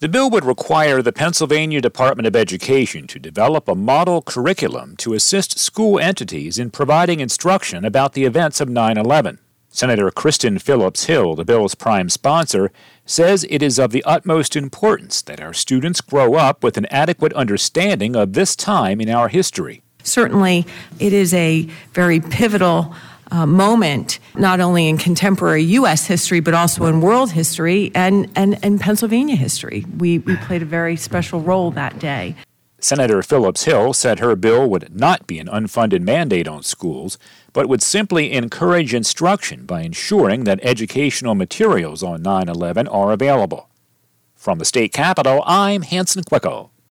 The bill would require the Pennsylvania Department of Education to develop a model curriculum to assist school entities in providing instruction about the events of 9/11. Senator Kristen Phillips Hill, the bill's prime sponsor, says it is of the utmost importance that our students grow up with an adequate understanding of this time in our history. Certainly, it is a very pivotal moment, not only in contemporary U.S. history, but also in world history and Pennsylvania history. We played a very special role that day. Senator Phillips Hill said her bill would not be an unfunded mandate on schools, but would simply encourage instruction by ensuring that educational materials on 9/11 are available. From the state capitol, I'm Hanson Quicko.